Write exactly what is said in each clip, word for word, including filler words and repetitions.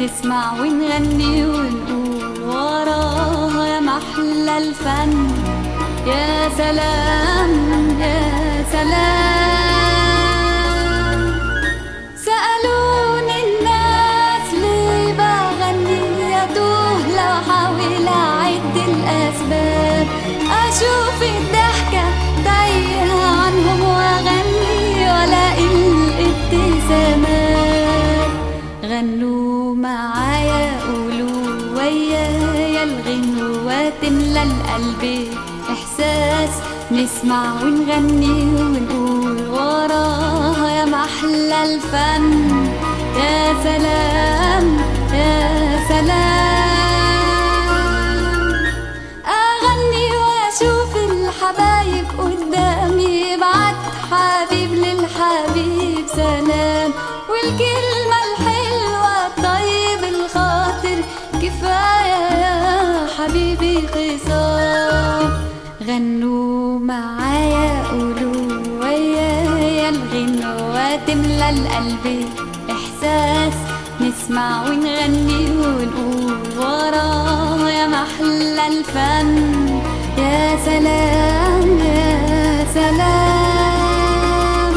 نسمع ونغني ونقول وراها يا محلى الفن. يا سلام يا سلام. سألوني الناس ليه بغني، يتوه لو حاول أعد الأسباب. أشوف الضحكة تايهة عنهم وأغني وألاقي الابتسامات. غنوا معايا قولوا ويايا الغنوة تملى القلب إحساس. نسمع ونغني ونقول وراها يا محلى الفن. يا سلام يا سلام. أغني وأشوف الحبايب قدامي، بعت حبيب للحبيب سلام. والكلمة الحلوة الطيب الخاطر كفاية يا حبيبي خصام. غنوا معايا قولوا ويايا الغنوة تملى القلب إحساس. نسمع ونغني ونقول وراها يا محلى الفن. يا سلام يا سلام.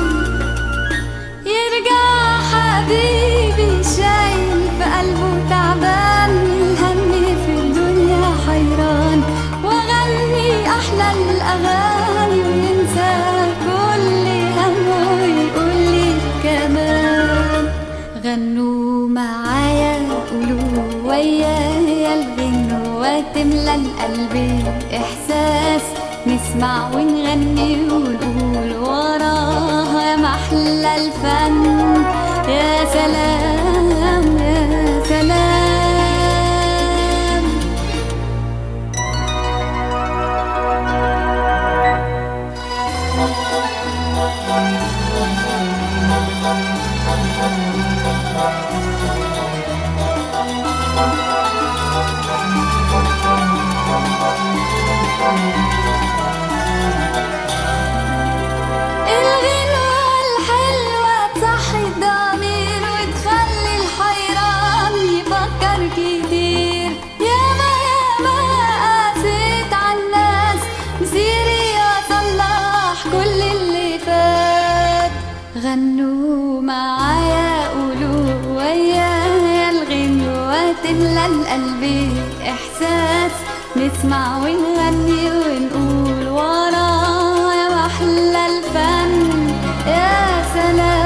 يرجع حبيبي شايل في قلبه تعبان، الهم في الدنيا حيران، وغني أحلى الأغاني وينسى كل همه ويقولي كمان. غنوا معايا قولوا ويايا الغنوة تملى القلب إحساس. نسمع ونغني ونقول وراها يا محلى الفن. يا سلام يا سلام. الغنوة الحلوة تصحي الضمير وتخلي الحيران يفكر كتير. ياما ياما قاسيت عالناس، مسيري أصلح كل اللي فات. غنوا معايا قولوا ويايا الغنوة تملى القلب إحساس. نسمع ونغني ونقول وراها يا محلى الفن. يا سلام.